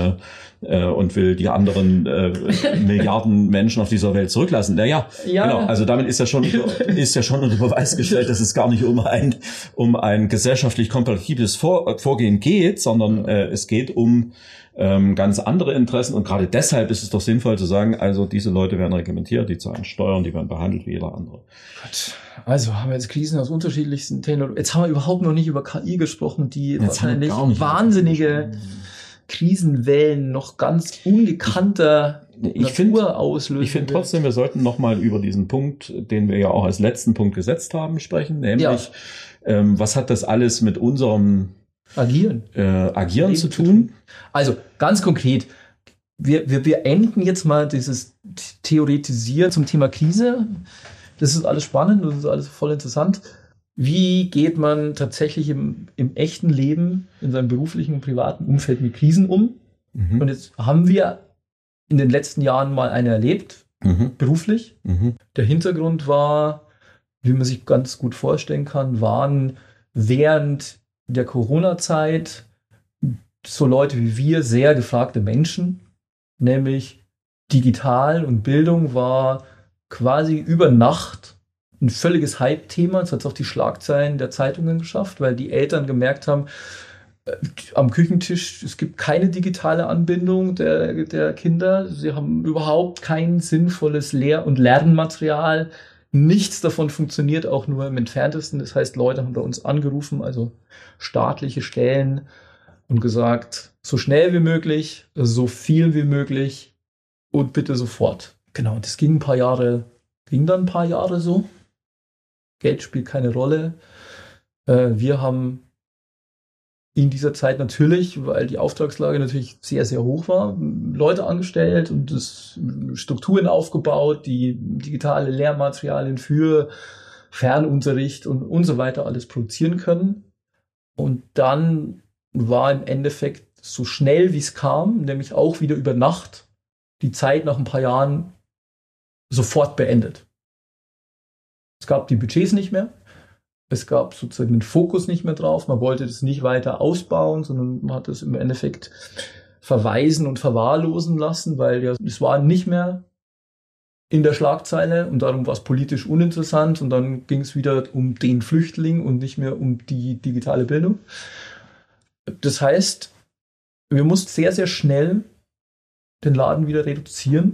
und will die anderen Milliarden Menschen auf dieser Welt zurücklassen. Ja, genau. Also damit ist ja schon unter Beweis gestellt, dass es gar nicht um ein gesellschaftlich kompatibles Vorgehen geht, sondern es geht um ganz andere Interessen. Und gerade deshalb ist es doch sinnvoll zu sagen, also diese Leute werden reglementiert, die zahlen Steuern, die werden behandelt wie jeder andere.
Gut. Also haben wir jetzt Krisen aus unterschiedlichsten Technologien. Jetzt haben wir überhaupt noch nicht über KI gesprochen, die wahrscheinlich wahnsinnige Krisenwellen noch ganz ungekannter Natur auslösen.
Ich finde trotzdem, wir sollten noch mal über diesen Punkt, den wir ja auch als letzten Punkt gesetzt haben, sprechen. Nämlich, was hat das alles mit unserem Agieren zu tun?
Also ganz konkret, wir beenden jetzt mal dieses Theoretisieren zum Thema Krise. Das ist alles spannend, das ist alles voll interessant. Wie geht man tatsächlich im echten Leben, in seinem beruflichen und privaten Umfeld mit Krisen um? Und jetzt haben wir in den letzten Jahren mal eine erlebt, beruflich. Der Hintergrund war, wie man sich ganz gut vorstellen kann, waren während der Corona-Zeit so Leute wie wir sehr gefragte Menschen, nämlich digital und Bildung war quasi über Nacht ein völliges Hype-Thema. Das hat es auch die Schlagzeilen der Zeitungen geschafft, weil die Eltern gemerkt haben, am Küchentisch, es gibt keine digitale Anbindung der Kinder. Sie haben überhaupt kein sinnvolles Lehr- und Lernmaterial. Nichts davon funktioniert auch nur im Entferntesten. Das heißt, Leute haben bei uns angerufen, also staatliche Stellen, und gesagt, so schnell wie möglich, so viel wie möglich und bitte sofort. Genau, das ging dann ein paar Jahre so. Geld spielt keine Rolle. Wir haben in dieser Zeit natürlich, weil die Auftragslage natürlich sehr, sehr hoch war, Leute angestellt und Strukturen aufgebaut, die digitale Lehrmaterialien für Fernunterricht und so weiter alles produzieren können. Und dann war im Endeffekt so schnell wie es kam, nämlich auch wieder über Nacht, die Zeit nach ein paar Jahren sofort beendet. Es gab die Budgets nicht mehr. Es gab sozusagen den Fokus nicht mehr drauf. Man wollte das nicht weiter ausbauen, sondern man hat es im Endeffekt verwaisen und verwahrlosen lassen, weil ja, es war nicht mehr in der Schlagzeile und darum war es politisch uninteressant und dann ging es wieder um den Flüchtling und nicht mehr um die digitale Bildung. Das heißt, wir mussten sehr, sehr schnell den Laden wieder reduzieren.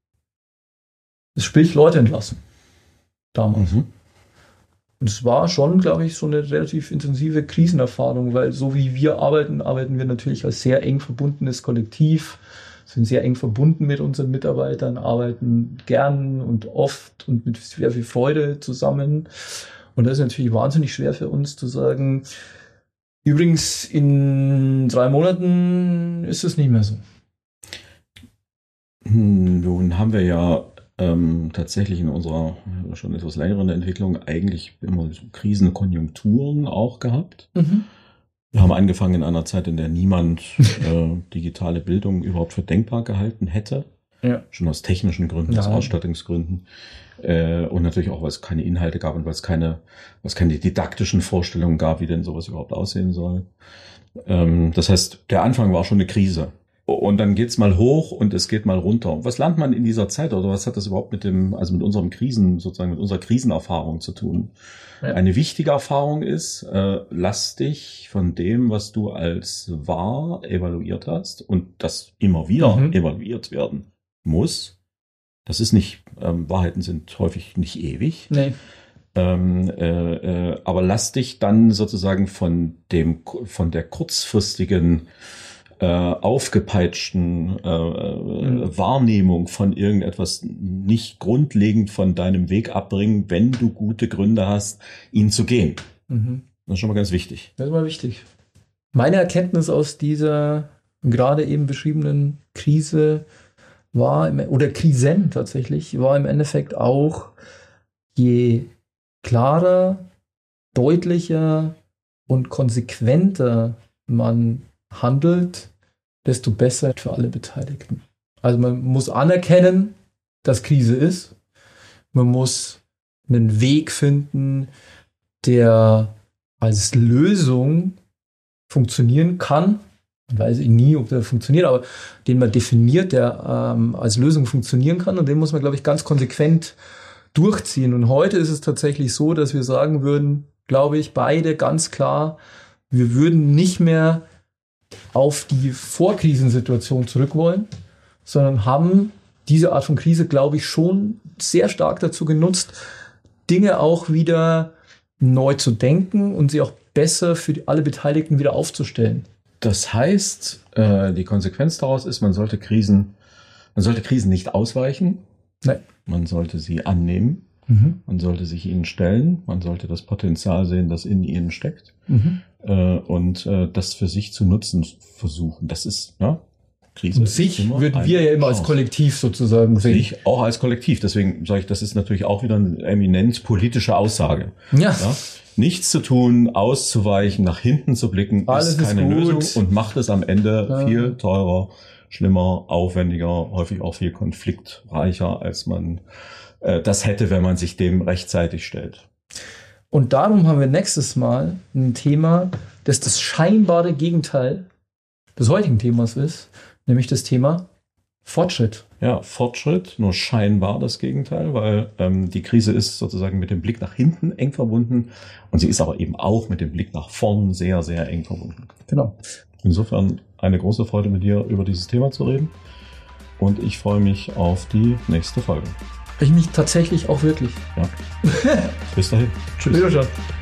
Sprich, Leute entlassen. Damals. Und es war schon, glaube ich, so eine relativ intensive Krisenerfahrung, weil so wie wir arbeiten wir natürlich als sehr eng verbundenes Kollektiv, sind sehr eng verbunden mit unseren Mitarbeitern, arbeiten gern und oft und mit sehr viel Freude zusammen. Und das ist natürlich wahnsinnig schwer für uns zu sagen, übrigens in 3 Monaten ist es nicht mehr so.
Nun haben wir ja tatsächlich in unserer schon etwas längeren Entwicklung eigentlich immer so Krisenkonjunkturen auch gehabt. Wir haben angefangen in einer Zeit, in der niemand digitale Bildung überhaupt für denkbar gehalten hätte. Ja. Schon aus technischen Gründen, aus Ausstattungsgründen. Und natürlich auch, weil es keine Inhalte gab und weil es keine didaktischen Vorstellungen gab, wie denn sowas überhaupt aussehen soll. Das heißt, der Anfang war schon eine Krise. Und dann geht's mal hoch und es geht mal runter. Was lernt man in dieser Zeit oder was hat das überhaupt mit unserer Krisenerfahrung zu tun? Ja. Eine wichtige Erfahrung ist, lass dich von dem, was du als wahr evaluiert hast und das immer wieder evaluiert werden muss. Das ist nicht, Wahrheiten sind häufig nicht ewig. Nee. Aber lass dich dann sozusagen von der kurzfristigen aufgepeitschten Wahrnehmung von irgendetwas nicht grundlegend von deinem Weg abbringen, wenn du gute Gründe hast, ihn zu gehen. Das ist schon mal ganz wichtig.
Das ist mal wichtig. Meine Erkenntnis aus dieser gerade eben beschriebenen Krise oder Krisen tatsächlich, war im Endeffekt auch, je klarer, deutlicher und konsequenter man handelt, desto besser für alle Beteiligten. Also man muss anerkennen, dass Krise ist. Man muss einen Weg finden, der als Lösung funktionieren kann. Man weiß nie, ob der funktioniert, aber den man definiert, der als Lösung funktionieren kann. Und den muss man, glaube ich, ganz konsequent durchziehen. Und heute ist es tatsächlich so, dass wir sagen würden, glaube ich, beide ganz klar, wir würden nicht mehr auf die Vorkrisensituation zurück wollen, sondern haben diese Art von Krise, glaube ich, schon sehr stark dazu genutzt, Dinge auch wieder neu zu denken und sie auch besser für alle Beteiligten wieder aufzustellen.
Das heißt, die Konsequenz daraus ist, man sollte Krisen nicht ausweichen. Nein. Man sollte sie annehmen. Man sollte sich ihnen stellen. Man sollte das Potenzial sehen, das in ihnen steckt. Und das für sich zu nutzen versuchen. Das ist, Krise.
Und sich würden wir ja immer als Kollektiv sozusagen sehen.
Sich auch als Kollektiv. Deswegen sage ich, das ist natürlich auch wieder eine eminent politische Aussage. Ja. Nichts zu tun, auszuweichen, nach hinten zu blicken, ist keine Lösung und macht es am Ende viel teurer, schlimmer, aufwendiger, häufig auch viel konfliktreicher, als man das hätte, wenn man sich dem rechtzeitig stellt.
Und darum haben wir nächstes Mal ein Thema, das scheinbare Gegenteil des heutigen Themas ist, nämlich das Thema Fortschritt.
Ja, Fortschritt, nur scheinbar das Gegenteil, weil die Krise ist sozusagen mit dem Blick nach hinten eng verbunden und sie ist aber eben auch mit dem Blick nach vorn sehr, sehr eng verbunden.
Genau.
Insofern eine große Freude, mit dir über dieses Thema zu reden und ich freue mich auf die nächste Folge.
Ich mich tatsächlich auch wirklich.
Ja. Bis dahin.
Tschüss. Wiedersehen.